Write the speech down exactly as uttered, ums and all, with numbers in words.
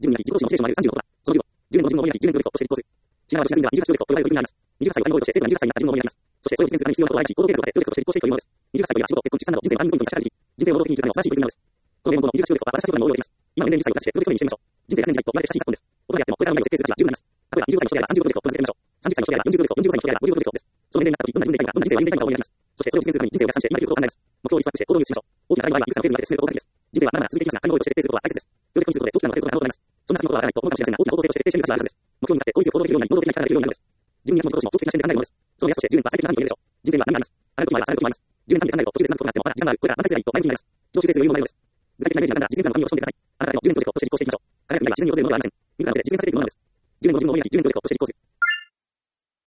じゅうにになり、自己のモチベーションはさんじゅうろくだ。そのじゅうは、じゅうねんの自分の分野にじゅうねんのプロジェクトとして立候補する。ちなみに、にじゅうはちのプロジェクトという意味があります。にじゅっさいは何をとして、政府がにじゅっさいになった自分の思いになります。そして、それを実現するために必要なことを愛し、行動計画を立て、プロジェクトとして実行していくというものです。にじゅっさいというのは仕事、結婚、出産など人生のターニングポイントの社会的、人生を能動的に生きるための素晴らしい取り組みなのです。この名門のにじゅうはちプロジェクトは私たちのプログラムを応用できます。今の年齢にじゅっさいを立して、プロジェクトにしてみましょう。人生が年次第と言われて親しい昨今です。大人であっても、これからの未来を設定する価値が十分になります。例えば、にじゅっさいの人であればさんじゅうプロジェクトをプランしてみましょう。さんじゅっさいの人であればよんじゅうプロジェクト、よんじゅうごさいの人であればごじゅうプロジェクトです。その年齢になった時、どんな自分でいたいか、どんな人生を歩んでいたいかが思い出します。そして、それを実現するために人生を逆算して、今できることを考えます。目標をリストアップして、行動に移しましょう。大きな課題の場合は、いくつかのフェーズに分けて進めることが大事です。人生はまだまだ続いていきますが、紙の上として設定することは大切です。プロジェクトにすることで、大きな目標が可能となります。そんな先のことはわからないと思うかもしれませんが、大きな方向性として設定してみる価値があるはずです。目標に向かって効率よく行動できるようになり、能動的な力ができるようになるのです。自分に役のことを動的な視点で考えるものです。その目安として、じゅうねんは最適な範囲を入れるでしょう。人生には何があります。あらゆることもあります。あらゆることもあります。じゅうねん単位で考えると、途中でつまずくことがあっても、まだ時間があると、途中でつまずくことがあっても、まだ時間がある。これからまだ人生という時間があります。どうして生のようになるんだ。人生の何があります。あなたのじゅうねんのプロジェクトとして実行していきましょう。輝く未来はじゅうねんに訪れるものではありません。自らの手でじゅうねんのプロジェクトをして実行していきましょう。輝く未来はじゅうねんのプロジェクト